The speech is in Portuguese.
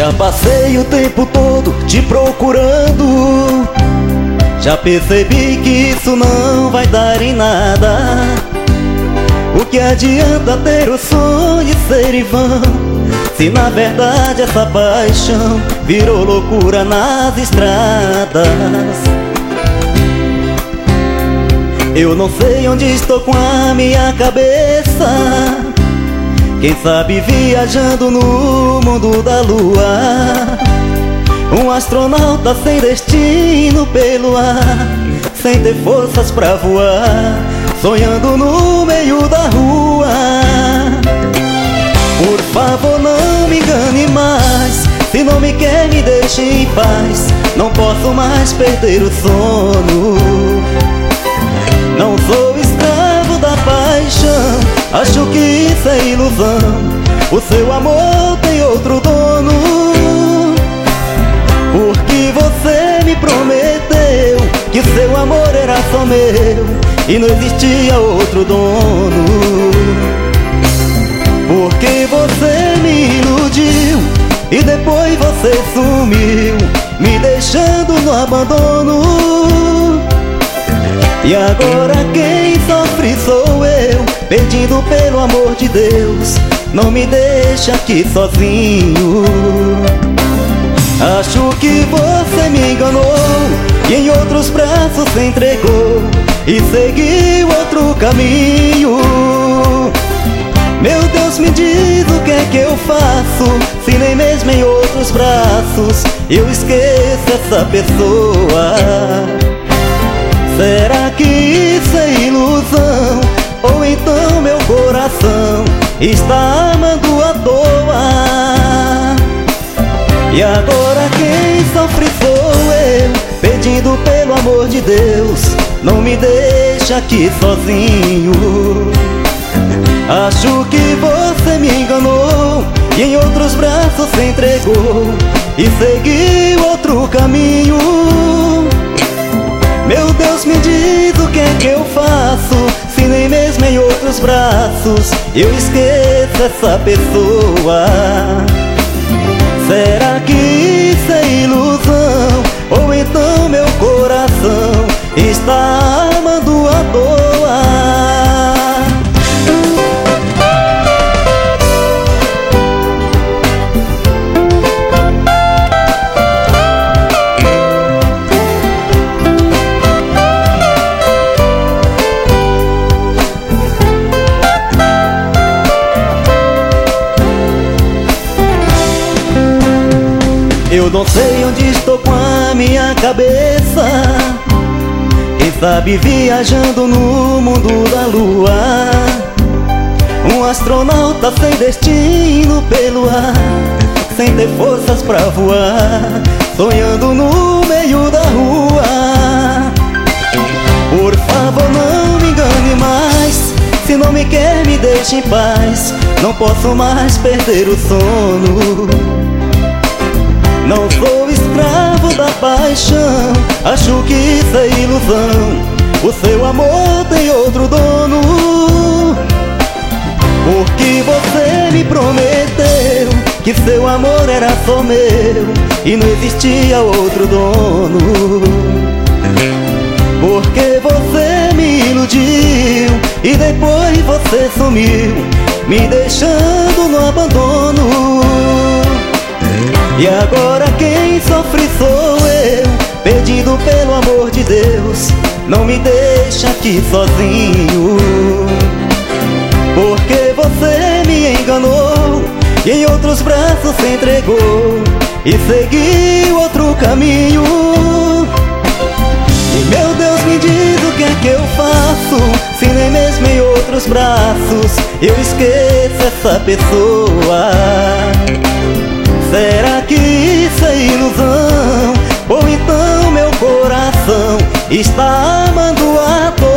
Já passei o tempo todo te procurando, já percebi que isso não vai dar em nada. O que adianta ter o sonho e ser em vão, se na verdade essa paixão virou loucura nas estradas? Eu não sei onde estou com a minha cabeça, quem sabe viajando no mundo da lua. Um astronauta sem destino pelo ar, sem ter forças pra voar, sonhando no meio da rua. Por favor, não me engane mais, se não me quer me deixe em paz, não posso mais perder o sono. Não sou escravo da paixão, acho que isso é ilusão, o seu amor tem outro dono. Porque você me prometeu que seu amor era só meu e não existia outro dono. Porque você me iludiu e depois você sumiu, me deixando no abandono. E agora quem sofre sou eu, pedindo pelo amor de Deus, não me deixa aqui sozinho. Acho que você me enganou e em outros braços se entregou e seguiu outro caminho. Meu Deus, me diz o que é que eu faço, se nem mesmo em outros braços eu esqueço essa pessoa. Será que isso é ilusão, ou então meu coração está amando à toa? E agora quem sofre sou eu, pedindo pelo amor de Deus, não me deixa aqui sozinho. Acho que você me enganou e em outros braços se entregou e seguiu outro caminho. Meu Deus, me diz o que é que eu faço, se nem mesmo em outros braços eu esqueço essa pessoa. Será que isso é ilusão, ou então meu coração está amando à toa? Eu não sei onde estou com a minha cabeça, quem sabe viajando no mundo da lua. Um astronauta sem destino pelo ar, sem ter forças pra voar, sonhando no meio da rua. Por favor, não me engane mais, se não me quer me deixe em paz, não posso mais perder o sono. Não sou escravo da paixão, acho que isso é ilusão, o seu amor tem outro dono. Porque você me prometeu que seu amor era só meu e não existia outro dono. Porque você me iludiu e depois você sumiu, me deixando no abandono. E agora quem sofre sou eu, pedindo pelo amor de Deus, não me deixa aqui sozinho. Porque você me enganou e em outros braços se entregou e seguiu outro caminho. E meu Deus, me diz o que é que eu faço, se nem mesmo em outros braços eu esqueço essa pessoa. Será que isso é ilusão, ou então meu coração está amando à toa?